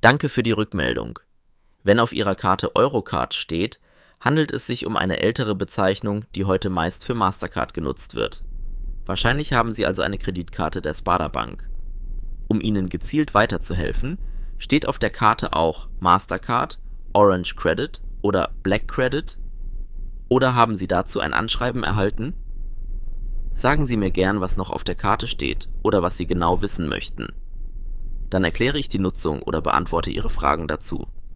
Danke für die Rückmeldung. Wenn auf Ihrer Karte Eurocard steht, handelt es sich um eine ältere Bezeichnung, die heute meist für Mastercard genutzt wird. Wahrscheinlich haben Sie also eine Kreditkarte der Sparda Bank. Um Ihnen gezielt weiterzuhelfen, steht auf der Karte auch Mastercard, Orange Credit oder Black Credit? Oder haben Sie dazu ein Anschreiben erhalten? Sagen Sie mir gern, was noch auf der Karte steht oder was Sie genau wissen möchten. Dann erkläre ich die Nutzung oder beantworte Ihre Fragen dazu.